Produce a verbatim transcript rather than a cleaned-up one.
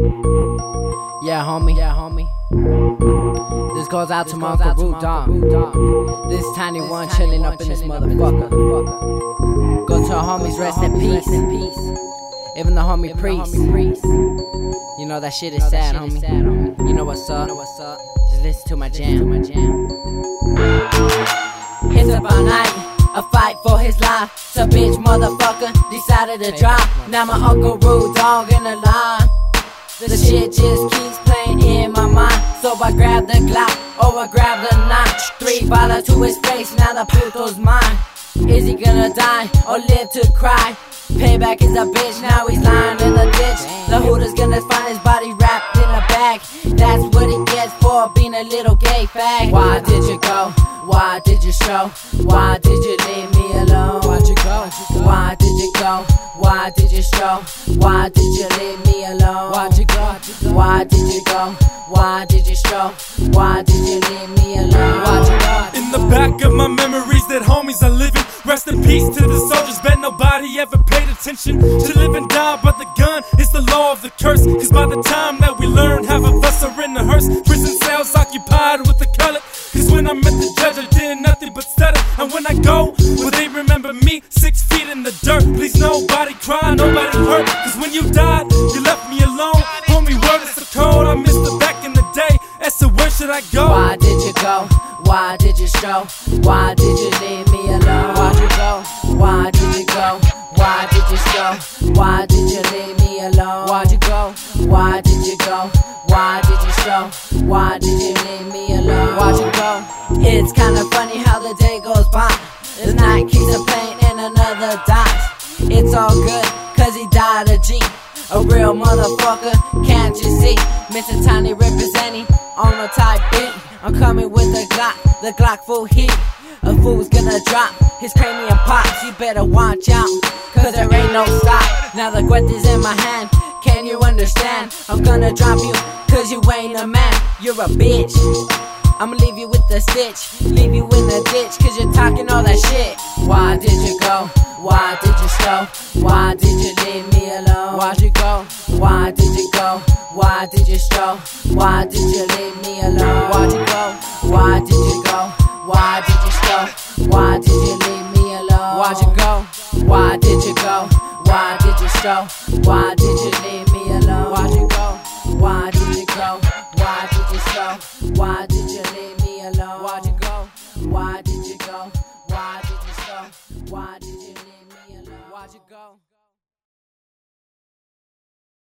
Yeah, homie. Yeah, homie. This goes out to my Uncle Root Dog. This tiny one chilling up in this motherfucker. Go to our homies, rest in peace. Even the homie priest. You know that shit is sad, homie. You know what's up. Just listen to my jam. It's about night. A fight for his life. So bitch motherfucker decided to drop. Now my Uncle Root Dog in the line. The shit just keeps playing in my mind. So I grab the Glock, or I grab the knife. Three baller to his face, now the puto's mine. Is he gonna die, or live to cry? Payback is a bitch, now he's lying in the ditch. The Hooter's gonna find his body wrapped in a bag. That's what he gets for being a little gay fag. Why did you go? Why did you show? Why did you leave me alone? Why'd you go? Why did you go? Why did you show? Why did you leave me alone? Why'd you go? Why did you go? Why did you show? Why did you leave me alone? Why'd you go? In the back of my memories that homies are living. Rest in peace to the soldiers, bet nobody ever paid attention to live and die by the gun. It's the law of the curse, cause by the time that we learn, half of us are in the hearse. Prison cells occupied with the colored. Cause when I met the judge, I did nothing but stutter. And when I go, will they remember me? Six feet in the dirt. Please nobody cry, nobody hurt. Cause when you died, you left me alone. Homie, word is so cold, I missed it back in the day. As to where should I go? Why did you go? Why did you show? Why did you leave me alone? Why'd you go? Why did you go? Why did you show? Why did you leave me alone? Why'd you go? Why did you go? Why did you show? Why did you leave me alone? Why'd you go? It's kinda funny how the day goes by. The night keeps a plane and another dies. It's all good, cause he died a G. A real motherfucker, can't you see? Mister Tiny representing on a tight beat. I'm coming with the Glock, the Glock full heat. A fool's gonna drop, his cranium pops. You better watch out, cause there ain't no stop. Now the guetta's in my hand, can you understand? I'm gonna drop you, cause you ain't a man. You're a bitch, I'ma leave you with the stitch. Leave you in the ditch, cause you're talking all that shit. Why did you go? Why did you show? Why did you leave me alone? Why'd you go? Why did you go? Why did you show? Why did you leave me alone? Why'd you go? Why did you go? Why did you show? Why did you leave me alone? Why'd you go? Why did you go? Why did you show? Why did you leave me alone? Why'd you go? Why did you go? Why did you show? Why